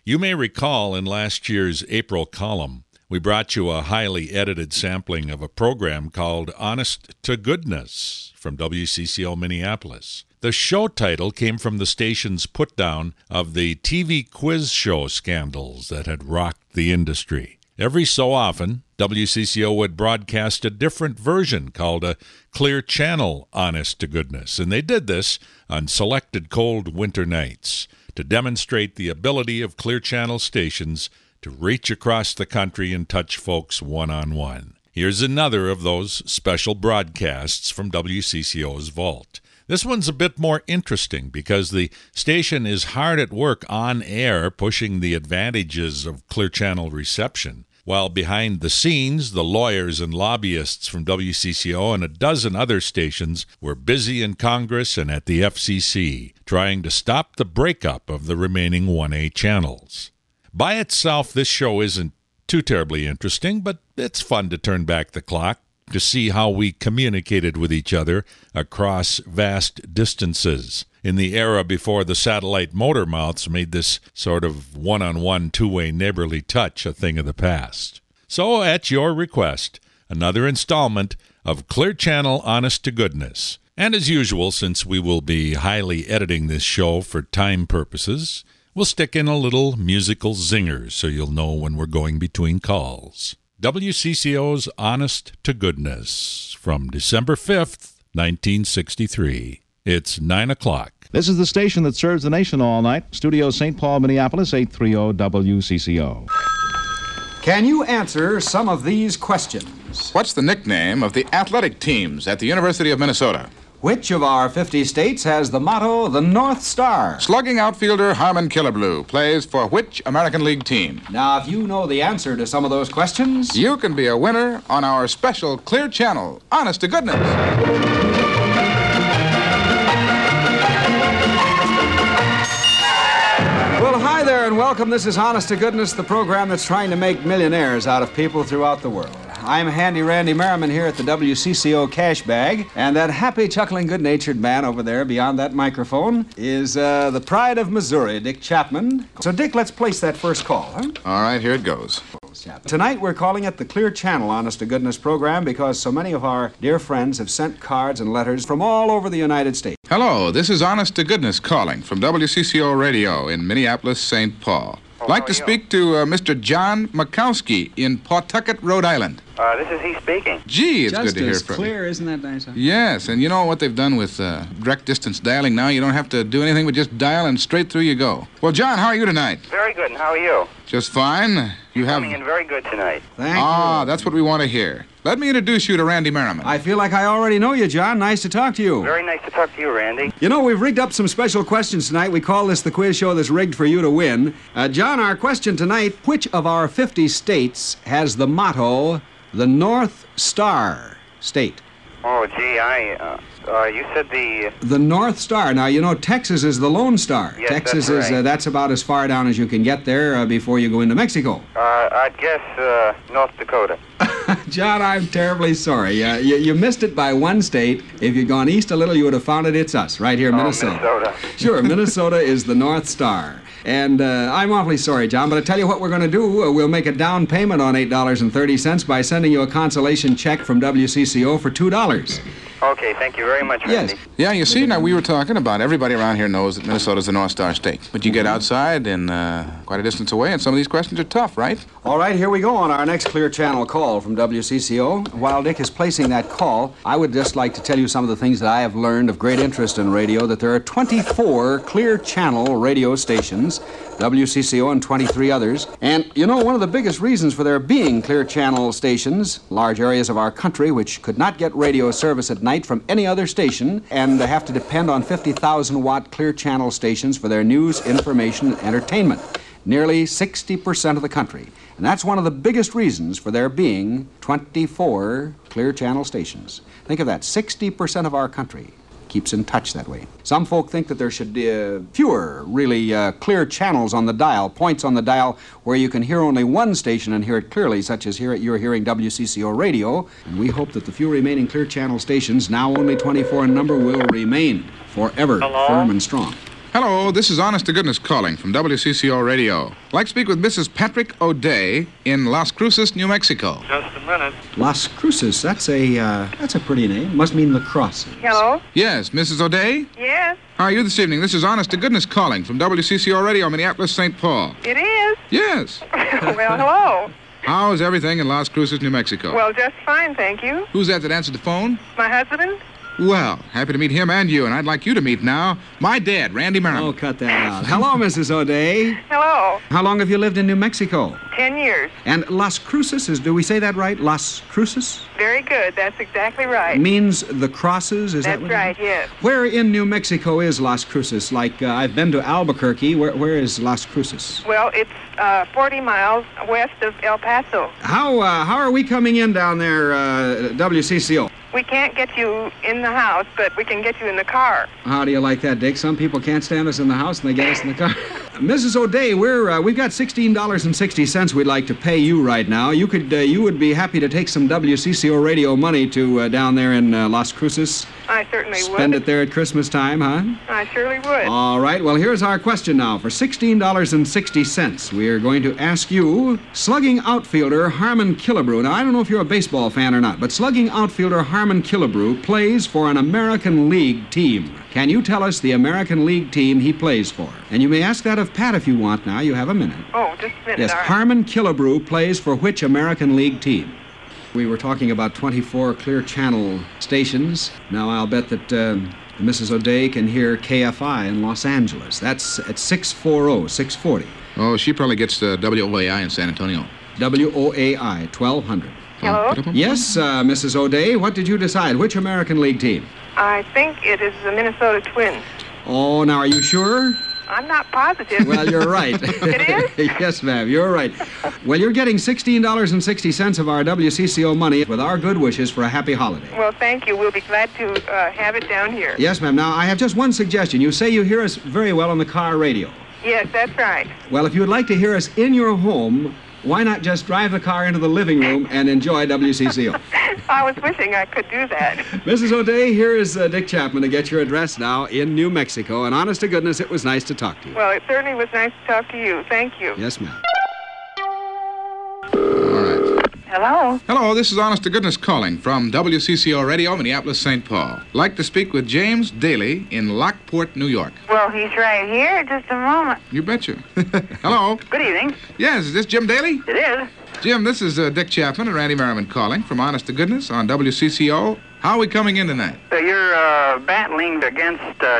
You may recall in last year's April column, we brought you a highly edited sampling of a program called Honest to Goodness from WCCO Minneapolis. The show title came from the station's put-down of the TV quiz show scandals that had rocked the industry. Every so often, WCCO would broadcast a different version called a Clear Channel Honest to Goodness, and they did this on selected cold winter nights to demonstrate the ability of Clear Channel stations to reach across the country and touch folks one-on-one. Here's another of those special broadcasts from WCCO's vault. This one's a bit more interesting because the station is hard at work on air pushing the advantages of Clear Channel reception, while behind the scenes, the lawyers and lobbyists from WCCO and a dozen other stations were busy in Congress and at the FCC, trying to stop the breakup of the remaining 1A channels. By itself, this show isn't too terribly interesting, but it's fun to turn back the clock to see how we communicated with each other across vast distances in the era before the satellite motor mouths made this sort of one-on-one, two-way neighborly touch a thing of the past. So, at your request, another installment of Clear Channel Honest to Goodness. And as usual, since we will be highly editing this show for time purposes, we'll stick in a little musical zinger so you'll know when we're going between calls. WCCO's Honest to Goodness from December 5th, 1963. It's 9 o'clock. This is the station that serves the nation all night. Studio St. Paul, Minneapolis, 830 WCCO. Can you answer some of these questions? What's the nickname of the athletic teams at the University of Minnesota? Which of our 50 states has the motto, the North Star? Slugging outfielder Harmon Killebrew plays for which American League team? Now, if you know the answer to some of those questions, You can be a winner on our special Clear Channel, Honest to Goodness. Well, hi there and welcome. This is Honest to Goodness, the program that's trying to make millionaires out of people throughout the world. I'm Handy Randy Merriman here at the WCCO cash bag, and that happy, chuckling, good-natured man over there beyond that microphone is the pride of Missouri, Dick Chapman. So, Dick, let's place that first call, huh? All right, here it goes. Tonight we're calling it the Clear Channel Honest to Goodness program because so many of our dear friends have sent cards and letters from all over the United States. Hello, this is Honest to Goodness calling from WCCO Radio in Minneapolis, St. Paul. I'd like to speak to Mr. John Makowski in Pawtucket, Rhode Island. This is he speaking. Gee, it's Just good to hear as from clear, isn't that nice? Huh? you. Yes, and you know what they've done with direct distance dialing now? You don't have to do anything but just dial and straight through you go. Well, John, how are you tonight? Very good, and how are you? Just fine. You have... Coming in very good tonight. Thank you. That's what we want to hear. Let me introduce you to Randy Merriman. I feel like I already know you, John. Nice to talk to you. Very nice to talk to you, Randy. You know, we've rigged up some special questions tonight. We call this the quiz show that's rigged for you to win. John, our question tonight, which of our 50 states has the motto, the North Star State? Oh, gee, you said The North Star. Now, you know, Texas is the Lone Star. Yes, Texas that's right. that's about as far down as you can get there before you go into Mexico. I'd guess, North Dakota. John, I'm terribly sorry. You missed it by one state. If you'd gone east a little, you would have found it's us, right here in Minnesota. Minnesota. Sure, Minnesota is the North Star. And I'm awfully sorry, John, but I tell you what we're going to do. We'll make a down payment on $8.30 by sending you a consolation check from WCCO for $2. Okay, thank you very much, Randy. Yes. Yeah, you see, now we were talking about everybody around here knows that Minnesota's the North Star State. But you get outside and quite a distance away, and some of these questions are tough, right? All right, here we go on our next Clear Channel call from WCCO. While Dick is placing that call, I would just like to tell you some of the things that I have learned of great interest in radio, that there are 24 Clear Channel radio stations, WCCO and 23 others. And, you know, one of the biggest reasons for there being Clear Channel stations, large areas of our country which could not get radio service at night from any other station and have to depend on 50,000-watt Clear Channel stations for their news, information, and entertainment. Nearly 60% of the country. And that's one of the biggest reasons for there being 24 Clear Channel stations. Think of that, 60% of our country keeps in touch that way. Some folk think that there should be fewer really clear channels on the dial, points on the dial where you can hear only one station and hear it clearly, such as here you're hearing WCCO radio. And we hope that the few remaining Clear Channel stations, now only 24 in number, will remain forever firm and strong. Hello, this is Honest to Goodness calling from WCCO Radio. I'd like to speak with Mrs. Patrick O'Day in Las Cruces, New Mexico. Just a minute. Las Cruces, that's a pretty name. Must mean lacrosse. Hello? Yes, Mrs. O'Day? Yes, How are you this evening? This is Honest to Goodness calling from WCCO Radio, Minneapolis, St. Paul. it is. Yes. Well, hello. How's everything in Las Cruces, New Mexico? Well, just fine, thank you. Who's that answered the phone? My husband? Well, happy to meet him and you, and I'd like you to meet now my dad, Randy Merriman. Oh, cut that out. Hello, Mrs. O'Day. Hello. How long have you lived in New Mexico? 10 years. And Las Cruces do we say that right? Las Cruces? Very good. That's exactly right. Means the crosses, is that That's what it right, means? yes. Where in New Mexico is Las Cruces? Like, I've been to Albuquerque. Where is Las Cruces? Well, it's 40 miles west of El Paso. How are we coming in down there, WCCO? We can't get you in the house, but we can get you in the car. How do you like that, Dick? Some people can't stand us in the house and they get us in the car. Mrs. O'Day, we've got $16.60 we'd like to pay you right now. You would be happy to take some WCCO radio money to down there in Las Cruces. I certainly Spend would. it there at Christmas time, huh? I surely would. All right, well, here's our question now. For $16.60, we are going to ask you, slugging outfielder Harmon Killebrew. Now, I don't know if you're a baseball fan or not, but slugging outfielder Harmon Killebrew plays for an American League team. Can you tell us the American League team he plays for? And you may ask that of Pat if you want now. You have a minute. Oh, just a minute. Yes, all right. Harmon Killebrew plays for which American League team? We were talking about 24 Clear Channel stations. Now, I'll bet that Mrs. O'Day can hear KFI in Los Angeles. That's at 640. Oh, she probably gets the WOAI in San Antonio. WOAI, 1200. Hello? Yes, Mrs. O'Day, what did you decide? Which American League team? I think it is the Minnesota Twins. Oh, now, are you sure? I'm not positive. Well, you're right. It is? Yes, ma'am, you're right. Well, you're getting $16.60 of our WCCO money with our good wishes for a happy holiday. Well, thank you. We'll be glad to have it down here. Yes, ma'am. Now, I have just one suggestion. You say you hear us very well on the car radio. Yes, that's right. Well, if you would like to hear us in your home, why not just drive the car into the living room and enjoy WCCO? I was wishing I could do that. Mrs. O'Day, here is Dick Chapman to get your address now in New Mexico. And honest to goodness, it was nice to talk to you. Well, it certainly was nice to talk to you. Thank you. Yes, ma'am. All right. Hello? Hello, this is Honest to Goodness calling from WCCO Radio, Minneapolis, St. Paul. I'd like to speak with James Daly in Lockport, New York. Well, he's right here. Just a moment. You betcha. Hello. Good evening. Yes, is this Jim Daly? It is. Jim, this is Dick Chapman and Randy Merriman calling from Honest to Goodness on WCCO. How are we coming in tonight? You're battling against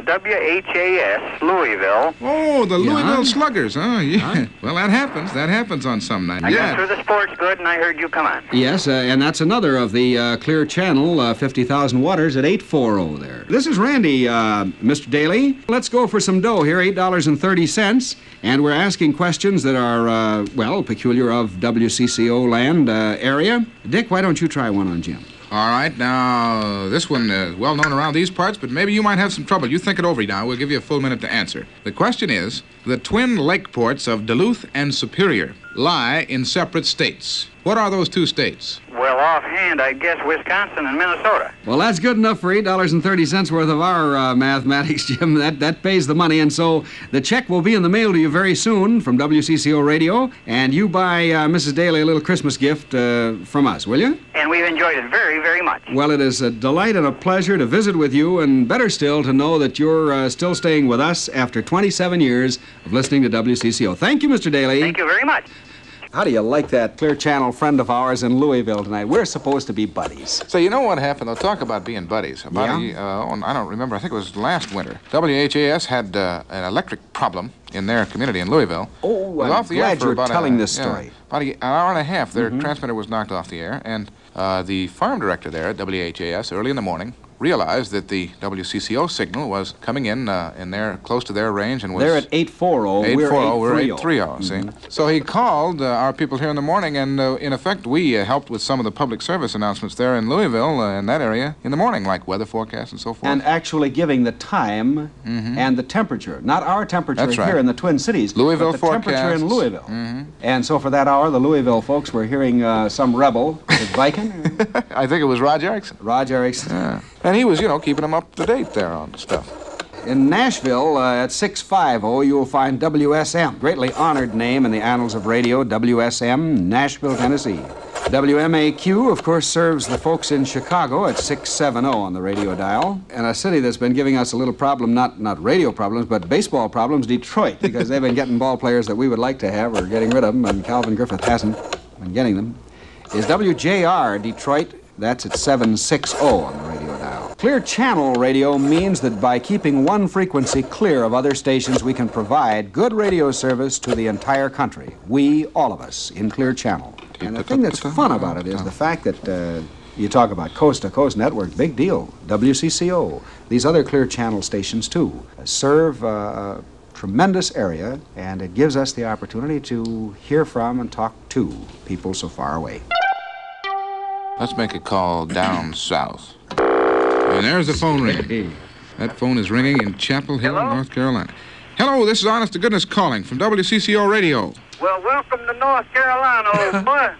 WHAS, Louisville. Oh, the Yeah. Louisville Sluggers, huh? Yeah. Well, that happens on some night. I got through the sports good, and I heard you come on. Yes, and that's another of the Clear Channel 50,000 waters at 840 there. This is Randy, Mr. Daly. Let's go for some dough here, $8.30. And we're asking questions that are, peculiar of WCCO land area. Dick, why don't you try one on Jim? All right, now, this one is well known around these parts, but maybe you might have some trouble. You think it over now. We'll give you a full minute to answer. The question is, the twin lake ports of Duluth and Superior lie in separate states. What are those two states? Well, offhand, I guess Wisconsin and Minnesota. Well, that's good enough for $8.30 worth of our mathematics, Jim. That pays the money, and so the check will be in the mail to you very soon from WCCO Radio, and you buy Mrs. Daly a little Christmas gift from us, will you? And we've enjoyed it very, very much. Well, it is a delight and a pleasure to visit with you, and better still to know that you're still staying with us after 27 years of listening to WCCO. Thank you, Mr. Daly. Thank you very much. How do you like that Clear Channel friend of ours in Louisville tonight? We're supposed to be buddies. So you know what happened? They'll talk about being buddies. I don't remember. I think it was last winter. WHAS had an electric problem in their community in Louisville. Oh, It was I'm off the air glad for you're about telling this story. About an hour and a half. Their transmitter was knocked off the air, and the farm director there at WHAS early in the morning realized that the WCCO signal was coming in there close to their range and was... They're at 840. We're 830, see? So he called our people here in the morning, and in effect, we helped with some of the public service announcements there in Louisville, in that area, in the morning, like weather forecasts and so forth. And actually giving the time and the temperature. Not our temperature That's right. here in the Twin Cities, Louisville but the temperature in forecasts. Louisville. And so for that hour, the Louisville folks were hearing some rebel, was it Viking? I think it was Rod Erickson. Rod Erickson. Yeah. And he was, keeping them up to date there on stuff. In Nashville, at 650, you'll find WSM. Greatly honored name in the annals of radio, WSM, Nashville, Tennessee. WMAQ, of course, serves the folks in Chicago at 670 on the radio dial. And a city that's been giving us a little problem, not radio problems, but baseball problems, Detroit, because they've been getting ball players that we would like to have or getting rid of them, and Calvin Griffith hasn't been getting them, is WJR, Detroit. That's at 760 on the radio dial. Clear channel radio means that by keeping one frequency clear of other stations, we can provide good radio service to the entire country. We, all of us, in Clear Channel. And the thing that's fun about it is the fact that you talk about coast-to-coast network, big deal. WCCO, these other Clear Channel stations, too, serve a tremendous area, and it gives us the opportunity to hear from and talk to people so far away. Let's make a call down south. And there's the phone ringing. That phone is ringing in Chapel Hill, Hello? North Carolina. Hello, this is Honest to Goodness calling from WCCO Radio. Well, welcome to North Carolina, old boy.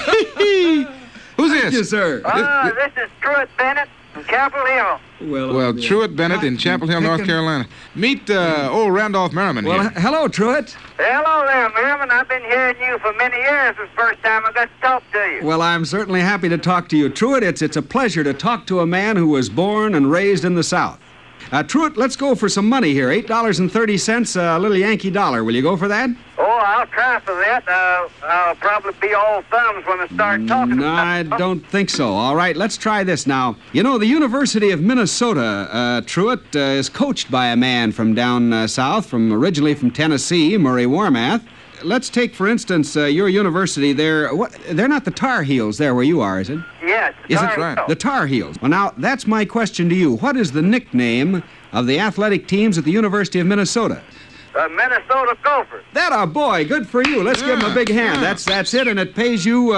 Who's this? Thank you, sir. This is Truett Bennett from Chapel Hill. Well, Truett Bennett in Chapel Hill, North Carolina. Meet old Randolph Merriman here. Hello, Truett. Hello there, Merriman. I've been hearing you for many years. It's the first time I got to talk to you. Well, I'm certainly happy to talk to you, Truett. It's a pleasure to talk to a man who was born and raised in the South. Truett, let's go for some money here. $8.30, a little Yankee dollar. Will you go for that? Oh, I'll try for that. I'll probably be all thumbs when I start talking. No, I don't think so. All right, let's try this now. You know, the University of Minnesota, Truett, is coached by a man from down south, originally from Tennessee, Murray Warmath. Let's take, for instance, your university there. They're not the Tar Heels there where you are, is it? Yes. Is it right? The Tar Heels. Well, now, that's my question to you. What is the nickname of the athletic teams at the University of Minnesota? Minnesota Gophers. That a boy. Good for you. Let's give him a big hand. That's it, and it pays you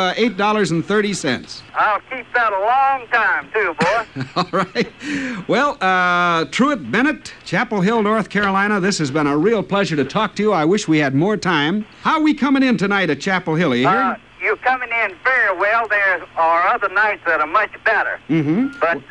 $8.30. I'll keep that a long time, too, boy. All right. Well, Truett Bennett, Chapel Hill, North Carolina, this has been a real pleasure to talk to you. I wish we had more time. How are we coming in tonight at Chapel Hill? Are you here? You're coming in very well. There are other nights that are much better. Mm-hmm. But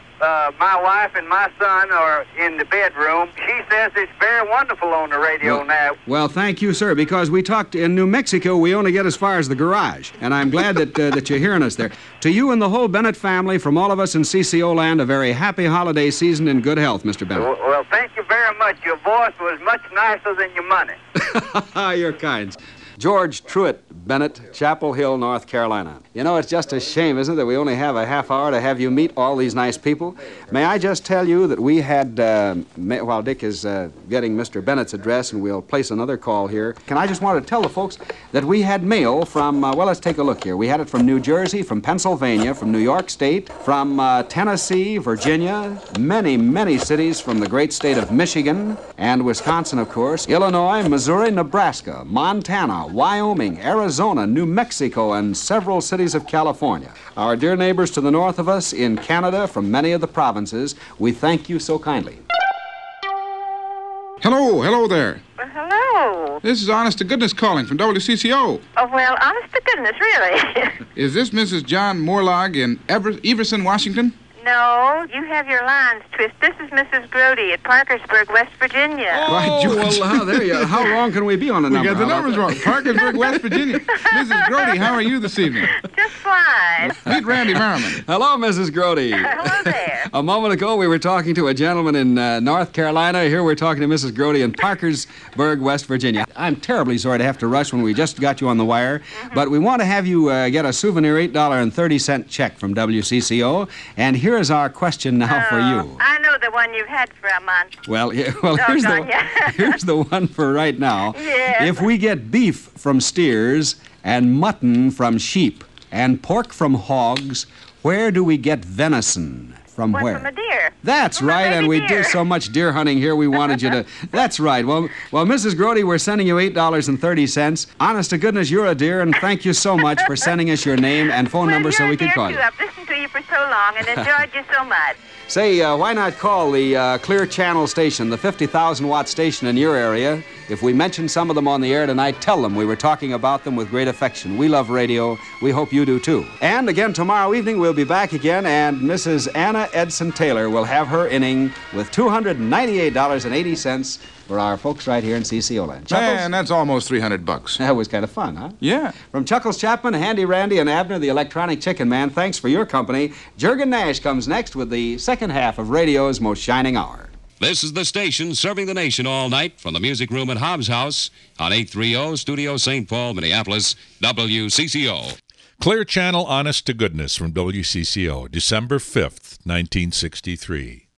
my wife and my son are in the bedroom. She says it's very wonderful on the radio now. Well, thank you, sir, because we talked in New Mexico, we only get as far as the garage. And I'm glad that you're hearing us there. To you and the whole Bennett family, from all of us in CCO land, a very happy holiday season and good health, Mr. Bennett. Well, thank you very much. Your voice was much nicer than your money. You're kind. George Truett Bennett, Chapel Hill, North Carolina. You know, it's just a shame, isn't it, that we only have a half hour to have you meet all these nice people? May I just tell you that we had, while Dick is getting Mr. Bennett's address, and we'll place another call here, can I just want to tell the folks that we had mail from, well, let's take a look here. We had it from New Jersey, from Pennsylvania, from New York State, from Tennessee, Virginia, many, many cities from the great state of Michigan, and Wisconsin, of course, Illinois, Missouri, Nebraska, Montana, Wyoming, Arizona, New Mexico, and several cities of California. Our dear neighbors to the north of us in Canada, from many of the provinces, we thank you so kindly. Hello there. Well, hello. This is Honest to Goodness calling from WCCO. Oh, well, honest to goodness, really. Is this Mrs. John Morlog in Everson, Washington? No, you have your lines twisted. This is Mrs. Grody at Parkersburg, West Virginia. Right, George. Well, there you are. How long can we be on the We number? got the How about numbers wrong. Parkersburg, West Virginia. Mrs. Grody, how are you this evening? Just fine. Meet Randy Merriman. Hello, Mrs. Grody. Hello there. A moment ago, we were talking to a gentleman in North Carolina. Here we're talking to Mrs. Grody in Parkersburg, West Virginia. I'm terribly sorry to have to rush when we just got you on the wire, but we want to have you get a souvenir $8.30 check from WCCO, and here is our question now for you. I know the one you've had for a month. Well, here's Doggone ya. here's the one for right now. Yes. If we get beef from steers and mutton from sheep and pork from hogs, where do we get venison? From One where? from a deer. That's From a right, and baby we deer. do so much deer hunting here, we wanted you to... That's right. Well, Mrs. Grody, we're sending you $8.30. Honest to goodness, you're a dear, and thank you so much for sending us your name and phone number so we can call you. I've listened to you for so long and enjoyed you so much. Say, why not call the Clear Channel station, the 50,000-watt station in your area, If we mention some of them on the air tonight, tell them we were talking about them with great affection. We love radio. We hope you do too. And again, tomorrow evening, we'll be back again, and Mrs. Anna Edson Taylor will have her inning with $298.80 for our folks right here in CCO Land. Man, that's almost $300. That was kind of fun, huh? Yeah. From Chuckles Chapman, Handy Randy, and Abner, the electronic chicken man, thanks for your company. Juergen Nash comes next with the second half of radio's most shining hour. This is the station serving the nation all night from the music room at Hobbs House on 830 Studio St. Paul, Minneapolis, WCCO. Clear Channel Honest to Goodness from WCCO, December 5th, 1963.